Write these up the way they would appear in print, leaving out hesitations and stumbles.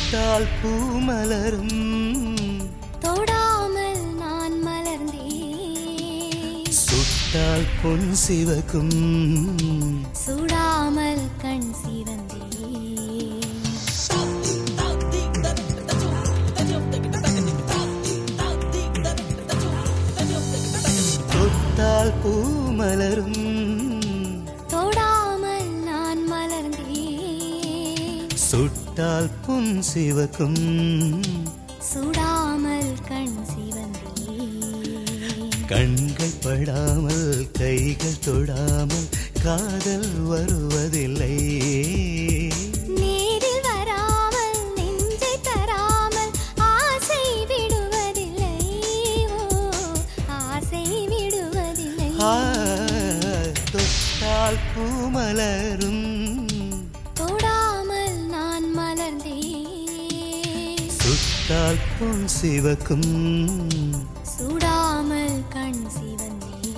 தொட்டால் பூ மலரும் தொடாமல் நான் மலர்ந்தேன். சுட்டால் பொன் சிவக்கும் சுடாமல் கண் சிவந்தேன். தொட்டால் பூ மலரும் தொடாமல் நான் மலர்ந்தேன். சுட்டால் பொன் சிவக்கும் சுடாமல் கண் சிவந்தேன். கண்கள் படாமல் கைகள் தொடாமல் காதல் வருவதில்லை. நேரில் வராமல் நெஞ்சை தராமல் ஆசை விடுவதில்லை. ஓ ஆசை விடுவதில்லை. தொட்டால் பூ மலரும் தொடாமல் நான் மலர்ந்தேன். சுட்டால் பொன் சிவக்கும் சுடாமல் கண் சிவந்தேன்.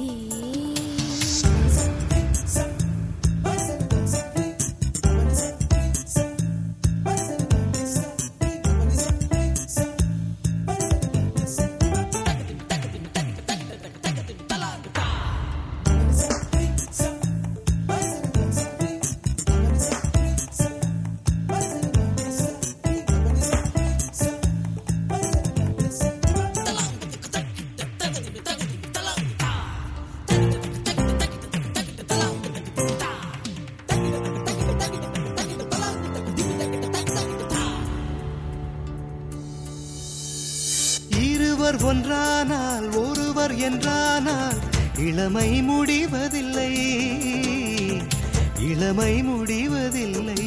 இருவர் ஒன்றானால் ஒருவர் என்றானால் இளமை முடிவதில்லை. இளமை முடிவதில்லை.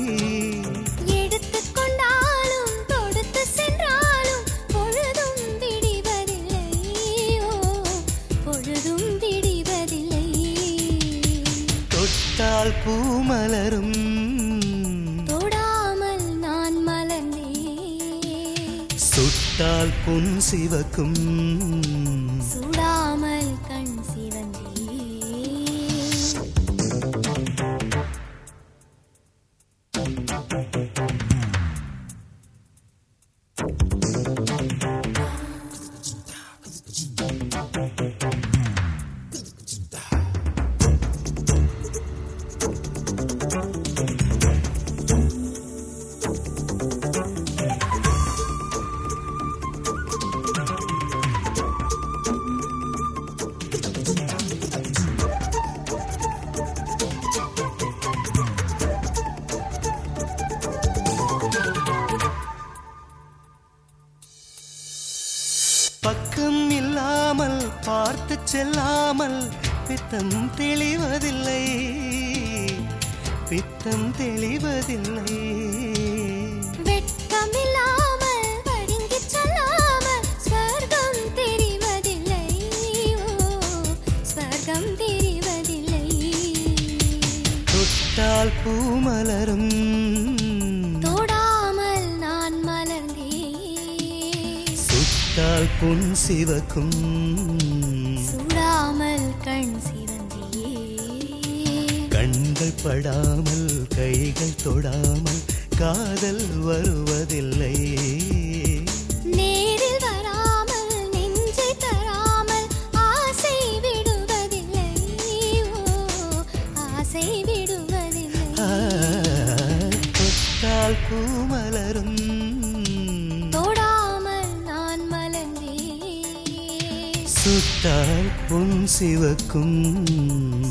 எடுத்துக்கொண்டாலும் தொடுத்து சென்றாலும் பொழுதும் விடிவதில்லை. ஓ பொழுதும் விடிவதில்லை. தொட்டால் பூ மலரும் தொடாமல் நான் மலர்ந்தேன். சுட்டால் பொன் சிவக்கும் சுடாமல் கண் சிவந்தேன். பக்கம் இல்லாமல் பார்த்து செல்லாமல் பித்தம் தெளிவதில்லை. பித்தம் தெளிவதில்லை. வெட்கமில்லாமல் வடிங்கி சொல்லாமல் ஸ்வர்க்கம் தெரிவதில்லை. ஓ ஸ்வர்க்கம் தெரிவதில்லை. தொட்டால் பூ மலரும் தொடாமல் நான் மலர்ந்தேன். சுட்டால் பொன் சிவக்கும் சுடாமல் கண் சிவந்தேன். கண்கள் படாமல் கைகள் தொடாமல் காதல் வருவதில்லை. நேரில் வராமல் நெஞ்சை தராமல் ஆசை விடுவதில்லை. ஓ ஆசை விடுவதில்லை. தொட்டால் பூ மலரும் தொடாமல் நான் மலர்ந்தேன். சுட்டால் பொன் சிவக்கும்